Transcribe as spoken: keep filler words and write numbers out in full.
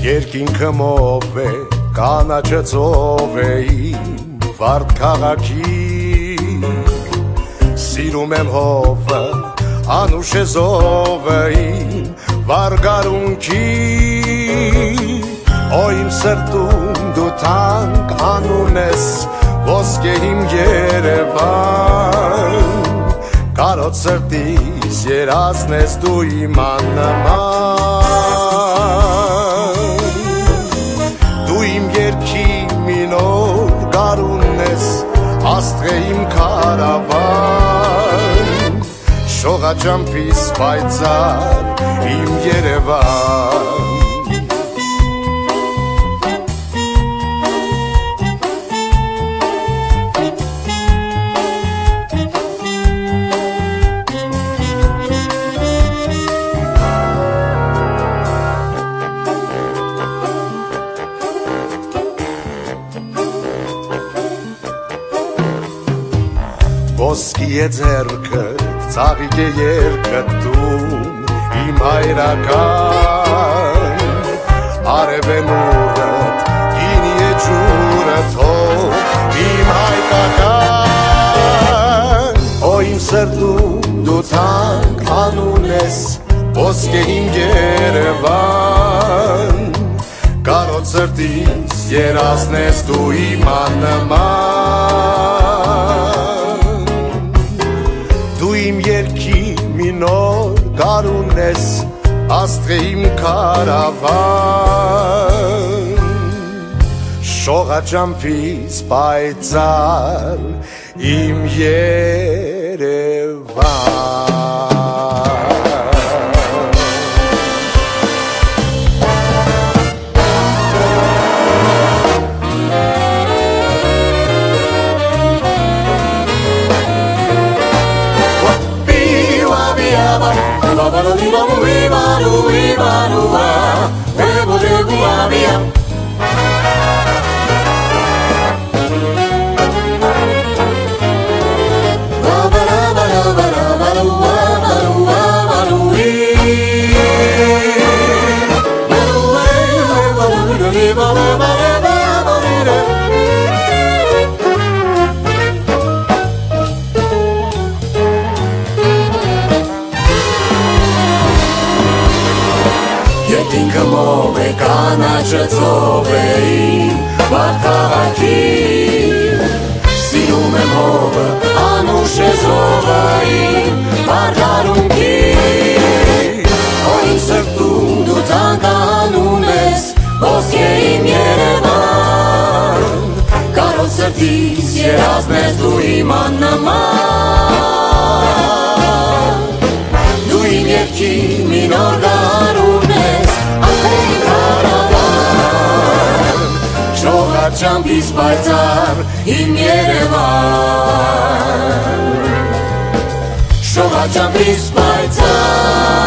Երկինքը մով է, կանաչը ծով է իմ վարդ քաղաքի Սիրում եմ հովը, անուշ է զովը իմ վարգարունքի Օ իմ սրտում դու թանկ անուն ես, ոսկե իմ Երևան Կարոտ սրտիս երազն ես դու իմ աննման Դու իմ երկի մի նոր գարունն ես, աստղ է իմ քարավան Շողաճամփիս պայծառ իմ Երևան Ոսկի է ձեռքդ, ծաղիկ է երգդ դում, իմ հայրական Արև է նուրդ, գինի է ջուրդ, հով, իմ հայկական Օ իմ սրտում դու թանկ անուն ես, ոսկե իմ Երևան Կարոտ սրտիս երազն ես դու իմ աննման Դու իմ երկի մի նոր գարուն ես, աստղ է իմ քարավան Շողաճամփիս պայծառ իմ Երևան Երկինքը մով է, կանաչը ծով է իմ վարդ քաղաքի Սիրում եմ հովը, անուշ է զովը իմ վարգարունքի Օ իմ սրտում դու թանկ անուն ես, ոսկե իմ Երևան Կարոտ սրտիս երազն ես դու իմ աննման Դու իմ երկի մի նոր գարուն ես, աստղ է իմ քարավան Շողաճամփիս պայծառ իմ Երևան Շողաճամփիս պայծառ